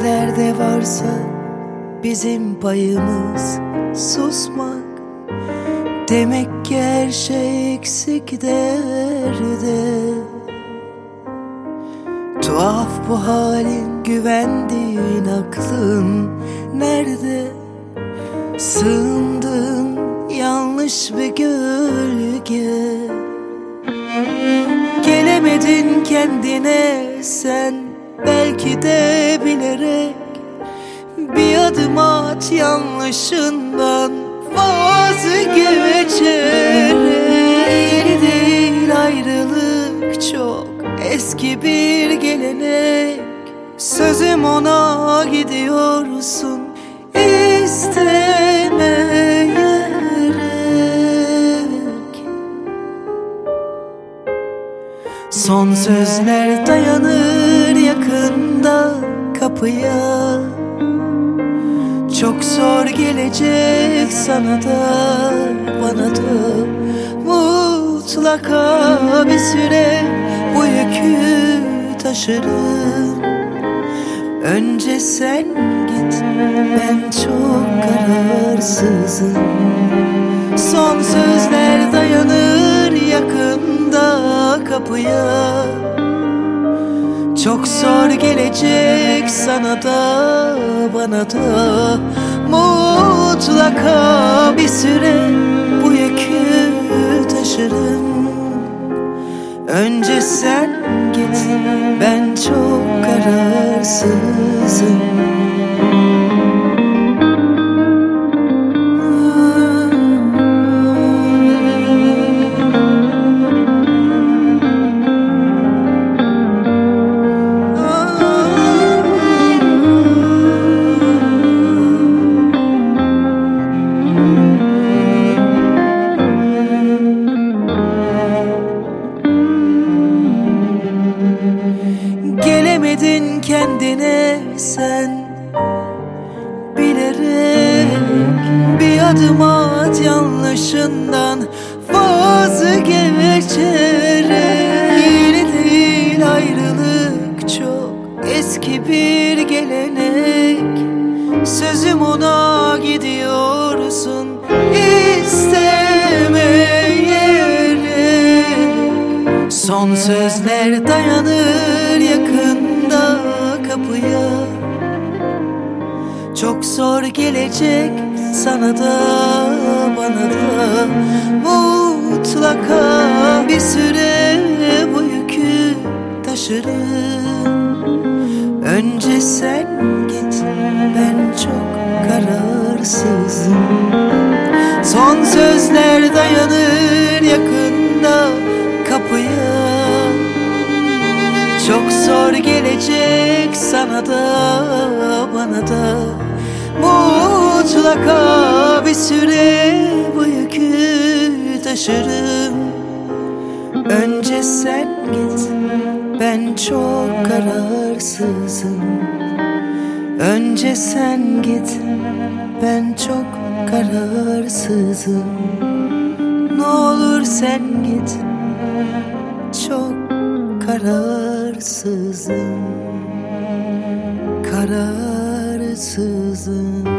Nerelerde varsa bizim payımız susmak. Demek ki her şey eksik derde. Tuhaf bu halin, güvendiğin aklın nerede? Sığındığın yanlış bir gölge. Gelemedin kendine sen, belki de bilerek. Bir adım at yanlışından vazgeçerek. Yeni değil ayrılık, çok eski bir gelenek. Sözüm ona, gidiyorsun istemeyerek. Son sözler dayanır yakında kapıya. Çok zor gelecek sana da bana da. Mutlaka bir süre bu yükü taşırım. Önce sen git, ben çok kararsızım. Son sözler dayanır yakında kapıya. Çok zor gelecek sana da bana da. Mutlaka bir süre bu yükü taşırım. Önce sen git, ben çok kararsızım. Gelemedin kendine sen, bilerek. Bir adım at yanlışından vazgeçerek. Yeni değil ayrılık, çok eski bir gelenek. Sözüm ona, gidiyorsun istemeyerek. Son sözler dayanır yakında kapıya. Çok zor gelecek sana da bana da. Mutlaka bir süre bu yükü taşırım. Önce sen git, ben çok kararsızım. Son sözler dayanır yakında kapıya. Çok zor gelecek sana da bana da. Mutlaka bir süre bu yükü taşırım. Önce sen git, ben çok kararsızım. Önce sen git, ben çok kararsızım. Ne olur sen git, çok kararsızım. Kararsızım.